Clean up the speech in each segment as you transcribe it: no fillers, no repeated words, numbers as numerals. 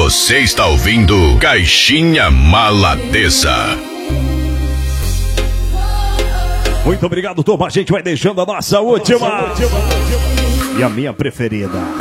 Você está ouvindo Caixinha Maladeza. Muito obrigado, turma. A gente vai deixando a nossa última. E a minha preferida.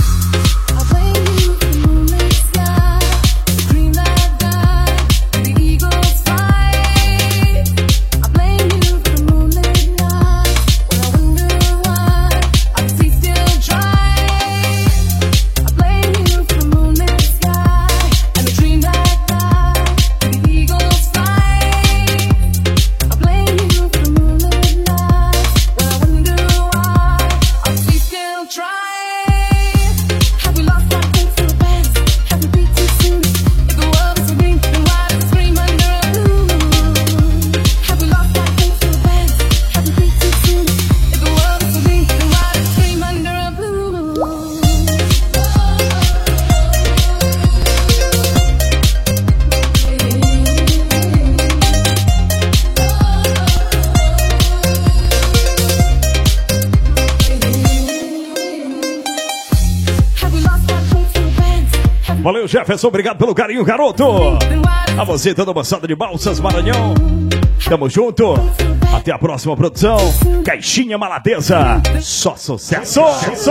Valeu, Jefferson, obrigado pelo carinho, garoto. A você, toda a moçada de Balsas, Maranhão. Tamo junto. Até a próxima produção. Caixinha Maladeza. Só sucesso.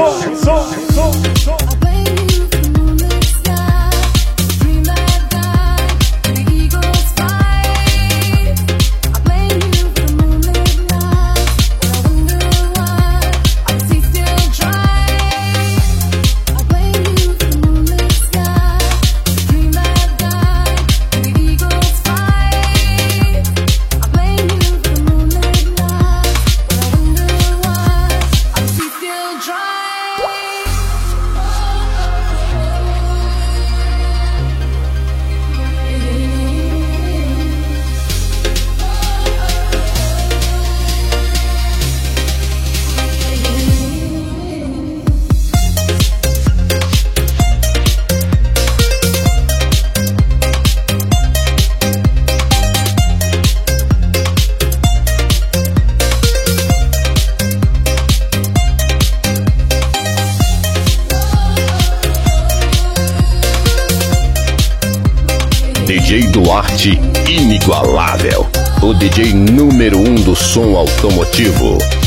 DJ Duarte, inigualável. O DJ número 1 do som automotivo.